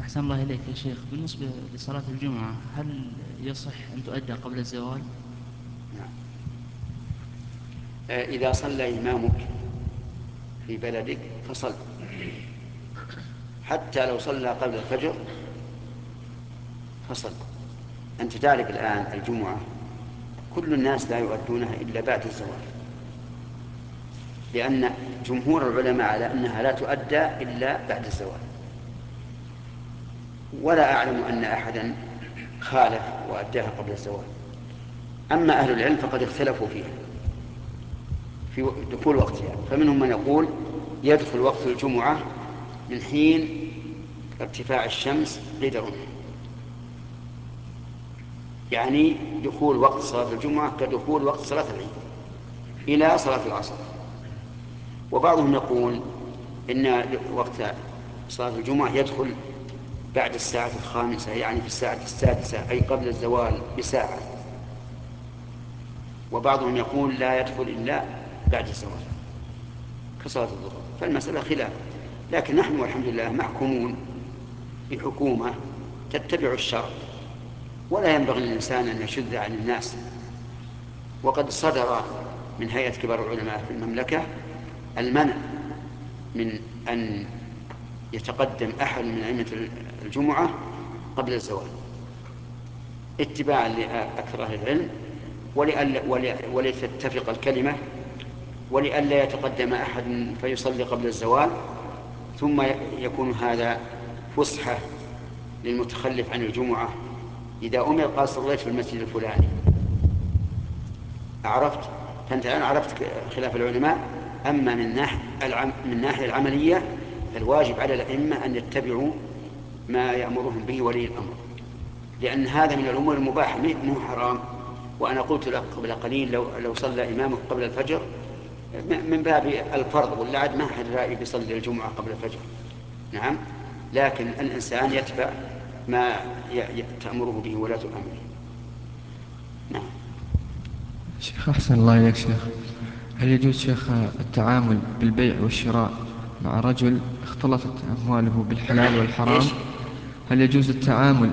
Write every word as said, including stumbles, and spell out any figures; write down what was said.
أحسن الله إليك يا شيخ. بالنسبة لصلاة الجمعة، هل يصح أن تؤدى قبل الزوال؟ نعم. آه، إذا صلى إمامك في بلدك فصل، حتى لو صلى قبل الفجر فصل. أنت تعرف الآن الجمعة كل الناس لا يؤدونها إلا بعد الزوال، لأن جمهور العلماء على أنها لا تؤدى إلا بعد الزوال، ولا أعلم أن أحدا خالف وأداها قبل الزوال. أما أهل العلم فقد اختلفوا فيها في دخول وقتها، فمنهم من يقول يدخل وقت الجمعة من حين ارتفاع الشمس قيد الرمح، يعني دخول وقت صلاة الجمعة كدخول وقت صلاة العيد إلى صلاة العصر. وبعضهم يقول إن وقت صلاة الجمعة يدخل بعد الساعة الخامسة، يعني في الساعة السادسة، أي قبل الزوال بساعة. وبعضهم يقول لا يدخل إلا بعد الزوال كصلاة الظهر. فالمسألة خلاف، لكن نحن والحمد لله محكومون بحكومة تتبع الشرع، ولا ينبغي للإنسان أن يشذ عن الناس. وقد صدر من هيئة كبار العلماء في المملكة المنع من أن يتقدم أحد من أئمة الجمعة قبل الزوال، اتباعا لأكثر أهل العلم، ولتتفق الكلمة، ولئلا يتقدم أحد فيصلي قبل الزوال ثم يكون هذا فسحة للمتخلف عن الجمعة. إذا أمر قال صليت في المسجد الفلاني، عرفت؟ فأنت الآن عرفت خلاف العلماء. أما من ناحية العم من الناحية العملية فالواجب على الأئمة أن يتبعوا ما يأمرهم به ولي الأمر، لأن هذا من الأمور المباحة مو حرام. وأنا قلت لك قبل قليل لو, لو صلى إمامك قبل الفجر من باب الفرض، ولا عاد ما أحد رأي بيصلي الجمعة قبل الفجر. نعم، لكن الإنسان يتبع ما تأمره به ولاة أمره. نعم. شيخ أحسن الله إليك شيخ، هل يجوز شيخ التعامل بالبيع والشراء مع رجل اختلطت أمواله بالحلال إيش؟ والحرام؟ هل يجوز التعامل